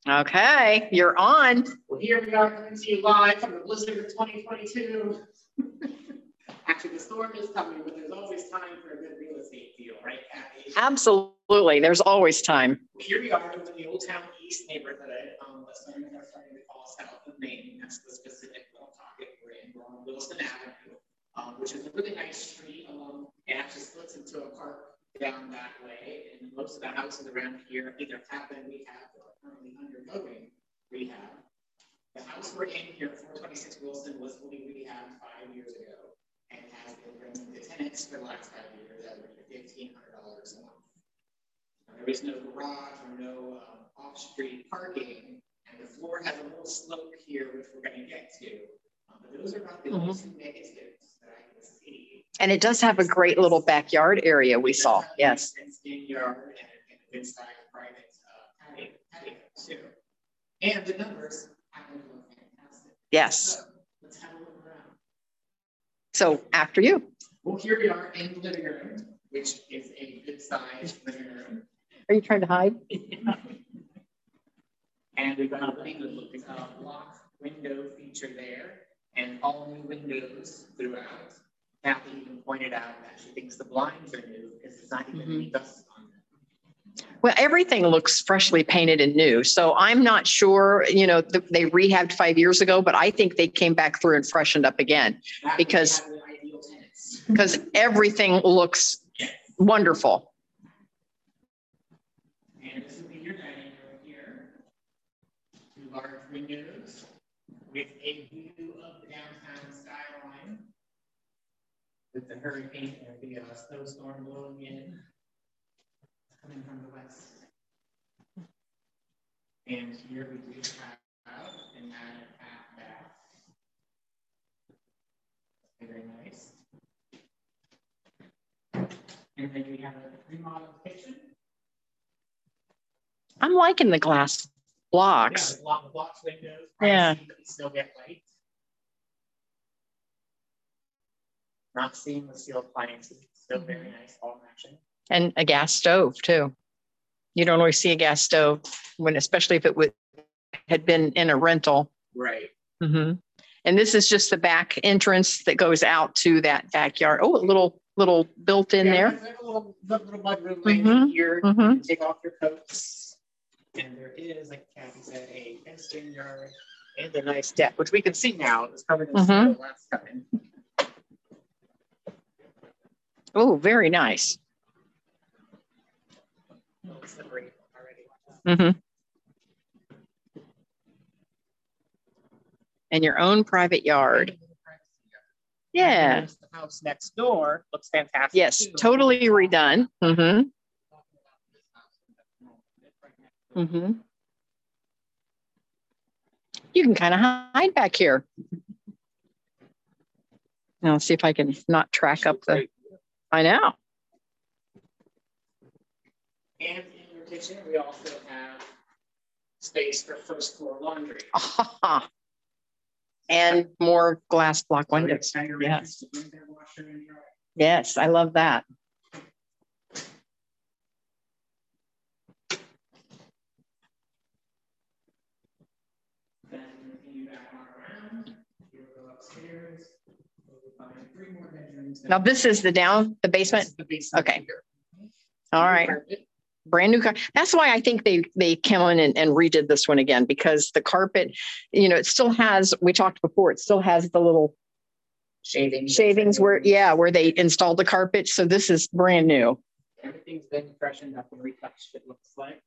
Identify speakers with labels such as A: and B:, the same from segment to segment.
A: Okay, you're on.
B: Well, here we are coming to you live from the blizzard of 2022. Actually, the storm is coming, but there's always time for a good real estate deal, right, Kathy?
A: Absolutely, there's always time.
B: Here we are in the Old Town East neighborhood. Starting to call South of Main. That's the specific pocket we're in. We're on Wilson Avenue, which is a really nice street. It actually splits into a park down that way, and most of the houses around here either have been rehab or are currently undergoing rehab. The house we're in here, 426 Wilson, was fully rehabbed 5 years ago and has been renting to tenants for the last 5 years at $1,500 a month. There is no garage or no off-street parking, and the floor has a little slope here, which we're going to get to. But those are about the only two negatives that I can see.
A: And it does have a great little backyard area we saw. Yes.
B: Yard and a good-sized private patio too. And the numbers happen to look fantastic.
A: Yes.
B: So let's have a look around.
A: So after you.
B: Well, here we are in the living room, which is a good-sized living room.
A: Are you trying to hide?
B: And we've got a block window feature there, and all new windows throughout. Kathy even pointed out that she thinks the blinds are new because it's not even any dust on them.
A: Well, everything looks freshly painted and new. So I'm not sure, they rehabbed 5 years ago, but I think they came back through and freshened up again because everything looks wonderful.
B: And this will be your dining room here. 2 large windows with a view of the downtown skyline. With the hurricane or the snowstorm blowing in, coming from the west. And here we do have an added half bath. Very nice. And then we have a remodeled kitchen.
A: I'm liking the glass blocks.
B: Yeah, blocks windows.
A: Yeah.
B: Still get light. Not seeing the steel appliances. Still very nice, all matching.
A: And a gas stove too. You don't always see a gas stove especially if it had been in a rental.
B: Right.
A: Mm-hmm. And this is just the back entrance that goes out to that backyard. Oh, a little built in there.
B: There's a little mudroom here. You can take off your coats. And there is, like Kathy said, a fenced-in yard and a nice deck, which we can see now. It was covered in snow last time.
A: Oh, very nice. And your own private yard. Yeah.
B: The house next door looks fantastic.
A: Yes,
B: too.
A: totally redone. You can kind of hide back here. Now, let's see if I can not track up the. I know.
B: And in your kitchen, we also have space for first floor laundry.
A: And more glass block windows. Yes. Yes, I love that.
B: Then continue back around. Here we go upstairs. We'll find 3 more bedrooms.
A: Now this is the basement?
B: This is the basement.
A: Okay. Here. All right. Brand new carpet. That's why I think they came in and redid this one again, because the carpet, it still has, we talked before, it still has the little shavings where they installed the carpet. So this is brand new.
B: Everything's been freshened up and retouched, it looks like.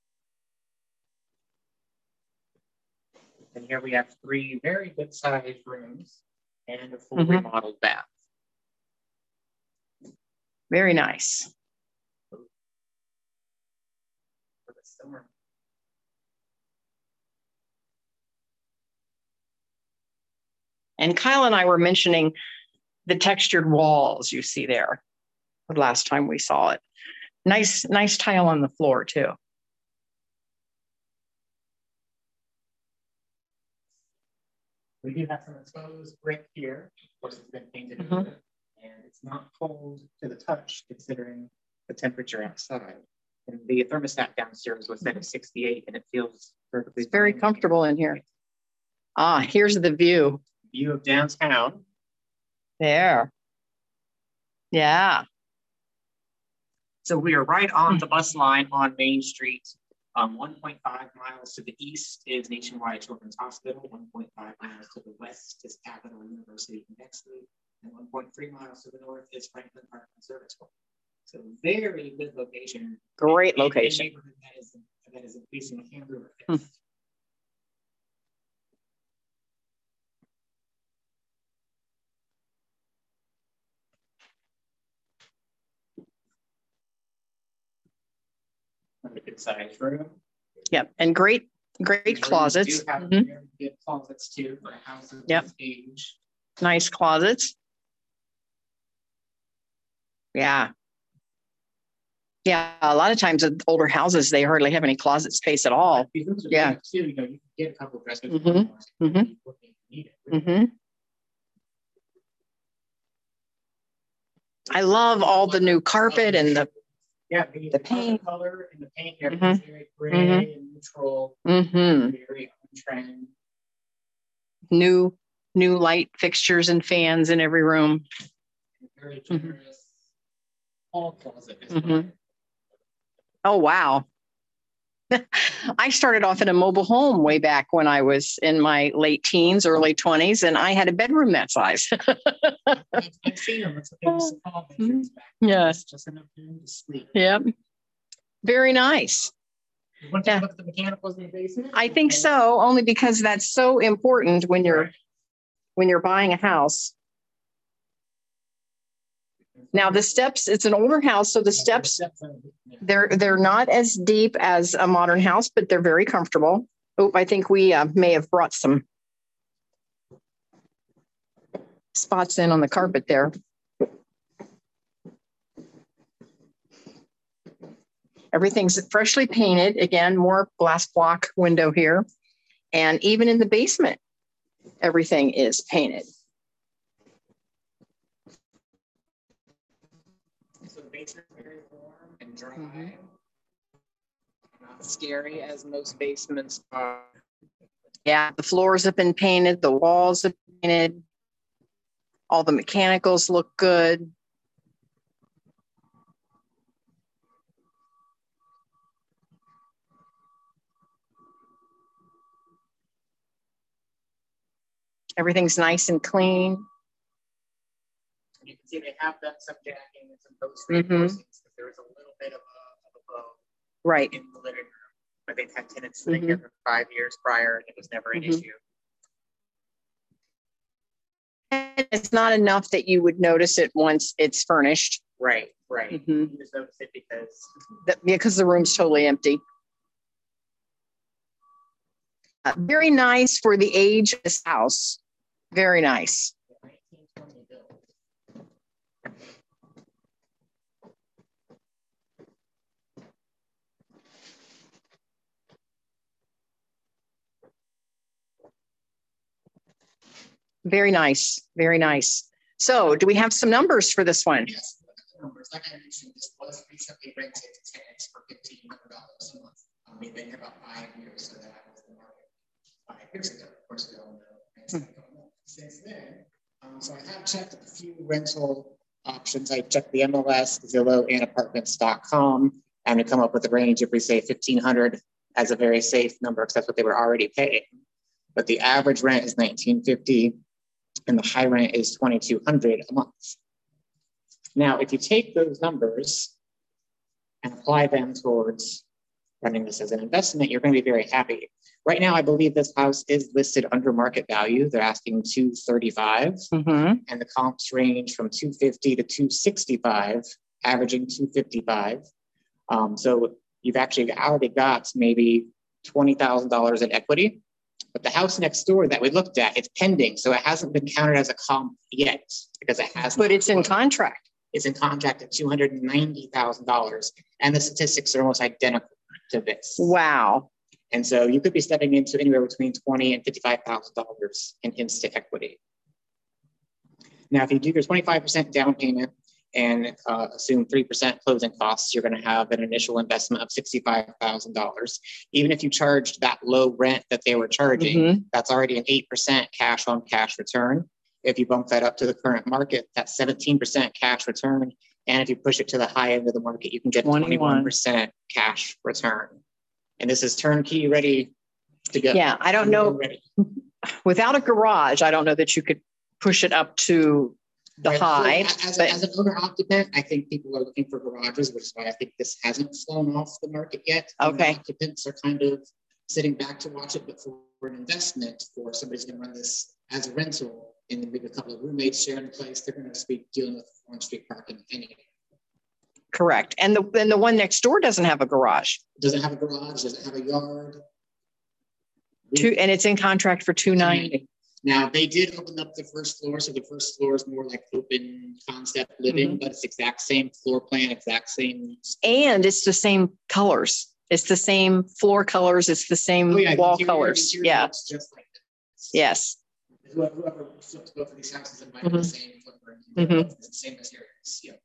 B: And here we have 3 very good sized rooms and a full remodeled bath.
A: Very nice. And Kyle and I were mentioning the textured walls you see there the last time we saw it. Nice tile on the floor too.
B: We do have some exposed brick here. Of course, it's been painted over, and it's not cold to the touch considering the temperature outside. And the thermostat downstairs was set at 68, and it feels perfectly
A: It's very
B: fine.
A: comfortable in here. Ah, here's the view.
B: View of downtown.
A: There. Yeah.
B: So we are right on the bus line on Main Street. 1.5 miles to the east is Nationwide Children's Hospital. 1.5 miles to the west is Capital University in Bexley. And 1.3 miles to the north is Franklin Park Conservatory. So very good location.
A: Great
B: in a
A: location.
B: neighborhood that is increasing hamburger. A good sized room.
A: Yep. And great closets.
B: Do have very good closets too for a house of this age.
A: Nice closets. Yeah. Yeah. A lot of times in older houses, they hardly have any closet space at all. Yeah.
B: Too, you know, you can get a couple of dressers.
A: I love all the new carpet and the paint.
B: Color and the paint, everything's very gray and neutral. Very on trend.
A: New light fixtures and fans in every room.
B: Very generous. All closet as well.
A: Oh, wow. I started off in a mobile home way back when I was in my late teens, early 20s, and I had a bedroom that size.
B: I've seen them. It's what they used to call bedrooms back then.
A: Yes.
B: Just enough room to sleep.
A: Yep. Very nice.
B: You want to look at the mechanicals in the basement?
A: I think so, only because that's so important when you're buying a house. Now the steps, it's an older house, so the steps, they're not as deep as a modern house, but they're very comfortable. Oh, I think we may have brought some spots in on the carpet there. Everything's freshly painted. Again, more glass block window here. And even in the basement, everything is painted.
B: So the basement's very warm and dry. Not scary as most basements are.
A: Yeah, the floors have been painted, the walls have been painted, all the mechanicals look good. Everything's nice and clean.
B: You can see they have done some jacking and some post reinforcements because there was a little bit of a blow
A: Right.
B: in the living room. But they've had tenants sitting here for 5 years prior, and it was never an issue.
A: And it's not enough that you would notice it once it's furnished.
B: Right. You just notice it
A: because the room's totally empty. Very nice for the age of this house. Very nice.
B: 1920 built.
A: Very nice. Very nice. So do we have some numbers for this one?
B: Yes, numbers. Like I mentioned, this was recently rented to tenants for $1,500 a month. We've been here about 5 years, so that was the market 5 years ago. Of course, we all know since then. So I have checked a few rental options. I checked the MLS, Zillow, and Apartments.com, and we come up with a range if we say $1,500 as a very safe number, because that's what they were already paying. But the average rent is $1,950, and the high rent is $2,200 a month. Now, if you take those numbers and apply them towards running this as an investment, you're going to be very happy. Right now, I believe this house is listed under market value. They're asking $235, and the comps range from $250 to $265, averaging $255. So you've actually already got maybe $20,000 in equity. But the house next door that we looked at, it's pending, so it hasn't been counted as a comp yet because it has.
A: But it's in contract.
B: It's in contract at $290,000, and the statistics are almost identical to this.
A: Wow.
B: And so you could be stepping into anywhere between $20,000 and $55,000 in instant equity. Now, if you do your 25% down payment and assume 3% closing costs, you're going to have an initial investment of $65,000. Even if you charged that low rent that they were charging, that's already an 8% cash on cash return. If you bump that up to the current market, that's 17% cash return. And if you push it to the high end of the market, you can get 21% cash return. And this is turnkey, ready to go.
A: Yeah, I don't know. Without a garage, I don't know that you could push it up to the high.
B: As an owner occupant, I think people are looking for garages, which is why I think this hasn't flown off the market yet.
A: Okay.
B: Occupants are kind of sitting back to watch it, but for an investment, for somebody's going to run this as a rental, and then maybe a couple of roommates sharing a place, they're going to be dealing with on-street parking anyway.
A: Correct. And the one next door doesn't have a garage.
B: Doesn't have a garage, doesn't have a yard.
A: And it's in contract for $290.
B: Now, they did open up the first floor, so the first floor is more like open concept living, but it's exact same floor plan, exact same.
A: And it's the same colors. It's the same floor colors. It's the same wall colors. Yeah.
B: Just like this.
A: Yes.
B: Whoever flipped both of these houses and might be the same footprint. It's the same materials. Yeah.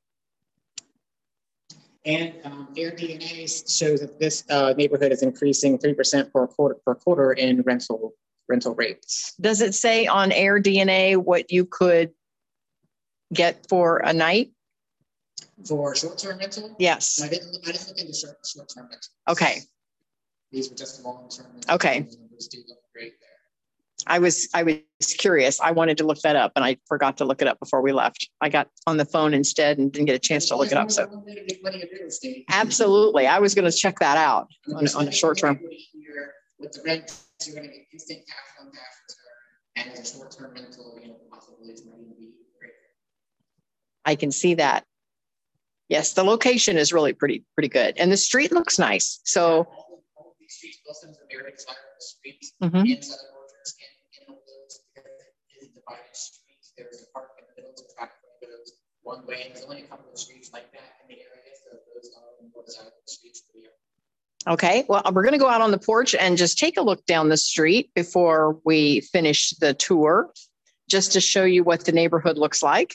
B: And AirDNA shows that this neighborhood is increasing 3% per quarter in rental rates.
A: Does it say on AirDNA what you could get for a night?
B: For short-term rental?
A: Yes.
B: I didn't look into short-term rental.
A: Okay.
B: These were just long-term rentals.
A: Okay.
B: Those do look great there.
A: I was curious. I wanted to look that up and I forgot to look it up before we left. I got on the phone instead and didn't get a chance to look it up. So absolutely. I was going to check that out on a short term.
B: With the rent, you're going to get instant cash on cash return, and as a short-term rental, possibly it's going to be great.
A: I can see that. Yes, the location is really pretty good, and the street looks nice. So
B: all these streets, most of them are very desirable streets
A: Mhm.
B: in Southern Orchards and in Oakville, because it is divided streets. There's a park in the middle to traffic goes one way, and there's only a couple of streets like that in the area, so those are the more desirable streets for the area.
A: Okay, well, we're going to go out on the porch and just take a look down the street before we finish the tour, just to show you what the neighborhood looks like.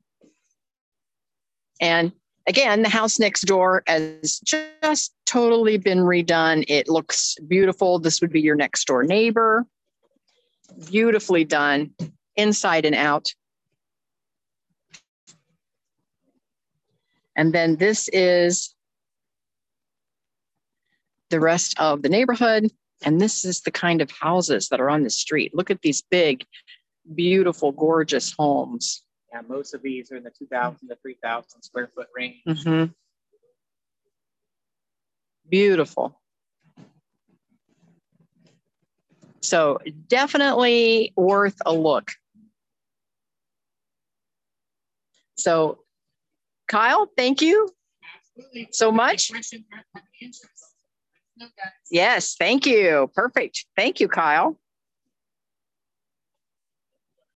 A: And again, the house next door has just totally been redone. It looks beautiful. This would be your next door neighbor. Beautifully done, inside and out. And then this is the rest of the neighborhood. And this is the kind of houses that are on the street. Look at these big, beautiful, gorgeous homes.
B: Yeah, most of these are in the 2,000 to 3,000 square foot range.
A: Mm-hmm. Beautiful. So definitely worth a look. So Kyle, thank you so much. Yes, thank you. Perfect. Thank you, Kyle.